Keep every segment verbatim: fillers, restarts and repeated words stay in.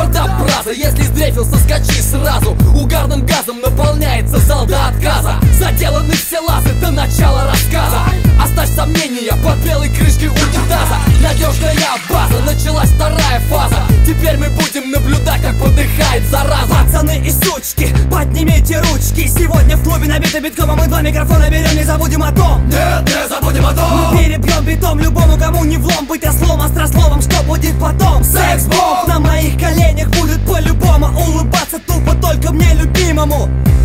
Хорда браза, если сдрефился, скачи сразу. Угарным газом наполняется зал до отказа. Заделаны все лазы до начала рассказа. Оставь сомнения под белой крышкой унитаза. Надежная база, началась вторая фаза. Теперь мы будем наблюдать, как подыхает зараза. Пацаны и сучки, поднимите ручки. Сегодня в клубе набито битком, а мы два микрофона берем, не забудем о том. Нет, не забудем о том. Мы перебьем битом любому, кому не влом. Быть ослом, острословом, что будет потом? Секс-бомб на моих коленях будет по-любому. Улыбаться тупо только мне любимому.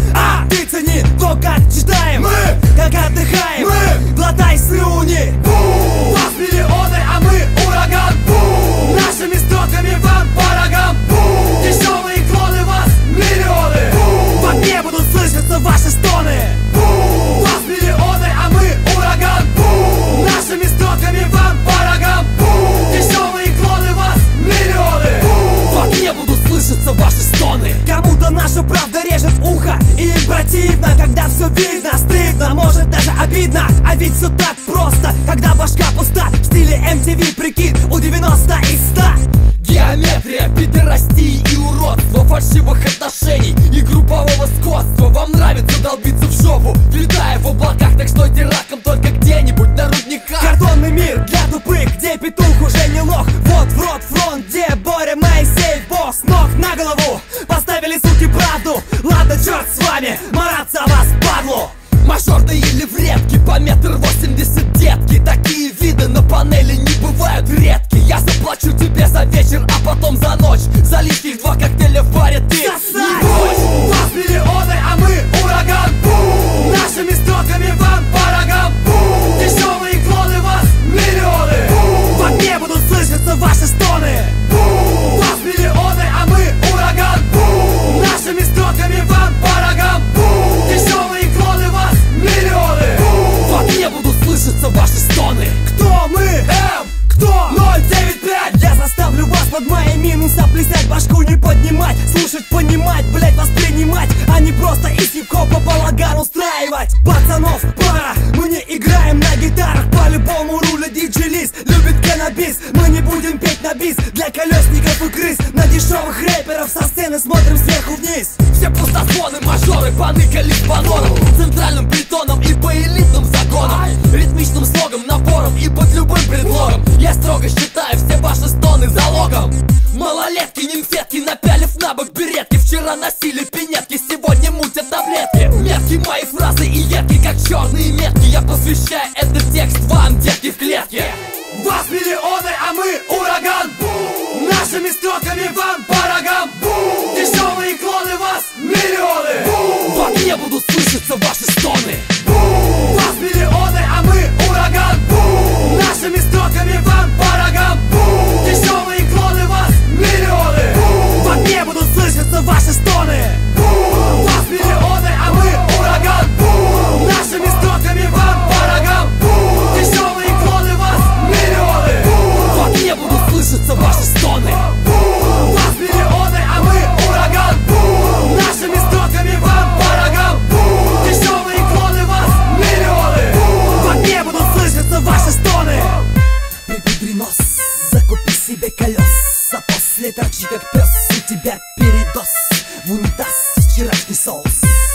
А ты цени то, как читаем, мы, как отдыхаем, мы, глотай слюни. Бу! Вас миллионы, а мы ураган. Бу! Нашими строками вам по рогам. Бу! Дешевые клоны, вас миллионы. Бу! В огне будут слышаться ваши стоны. Бу! Вас миллионы, а мы ураган. Бу! Нашими строками вам по рогам. Бу! Дешевые клоны, вас миллионы. Бу! В огне будут слышаться ваши стоны. Кому-то наша правда режет ухо, и им противно, когда все видно, стыдно, может даже обидно. А ведь все так просто, когда башка пуста. В стиле эм ти ви, прикинь, у девяноста из ста. Геометрия, пидорастии и уродство, фальшивых отношений и группового скотства. Вам нравится долбиться в жопу, летая в облаках, так стойте раком только где-нибудь на рудниках. Картонный мир для тупых, где петух уже не лох. Вот в рот фронт, где Боря Моисей босс. Ног на голову, поставили суки правду. Ладно, черт с вами, мараться вас падлу. Мажорные или вредки, по метр восемьдесят детки. Такие виды на панели не бывают редки. Я заплачу тебе за вечер, а потом за ночь. За лишних два коктейля в баре ты Сосать! не хочешь. Вас миллионы, а мы ураган. Бу! Нашими строками вам по рогам. Бу! Дешевые клоны, вас миллионы. Бу! В огне будут слышаться ваши стоны. Бу! Вас миллионы, а мы ураган. Бу! Нашими строками вам по рогам. Бу! Дешевые клоны, вас миллионы. Бу! В огне будут слышаться ваши стоны. Кто мы? М, Кто? ноль девять пять. Я заставлю вас под мои минусы плясать, башку не поднимать, слушать, понимать, блять, воспринимать, а не просто из хип-хопа балаган устраивать. Пацанов пара, мы не играем на гитарах, по-любому руля диджей Лиз любит каннабис. Мы не будем петь на бис для колесников и крыс. На дешевых рэперов со сцены смотрим сверху вниз. Все пустозвоны, мажоры поныкались по норам, центральным притоном и по элитным законам, ритмичным слогом, набором и под любым предлогом. Я строго считаю все ваши стоны залогом. Малолетки, нимфетки, напялив на бок беретки. Вчера носили пинетки, сегодня мутят таблетки. Метки мои фразы и едки, как черные метки. Я посвящаю этот текст вам, детки в клетке. Вас миллионы, а мы ураган. Бу! Нашими строками вам по рогам. Бу! Дешевые клоны, вас миллионы. Бу! В огне будут слышаться ваши стоны. Бу! Вас миллионы, а мы ураган. Бу! Нашими строками вам по рогам. Бу! Дешевые клоны, вас миллионы. Бу! В огне будут слышаться ваши стоны. Бу! Вас миллионы, а мы ураган. Бу! Нашими строками вам по рогам. Бу! Дешевые клоны, вас миллионы. Бу! В огне будут слышаться ваши стоны. Бу! Вас миллионы, а мы ураган. Бу! Нашими строками вам по рогам. Бу! Дешевые клоны, вас миллионы. Бу! В огне будут слышаться ваши стоны. Припудри нос, закупи себе колес, а после торчи как пес, у тебя передоз в унитаз вчерашний соус.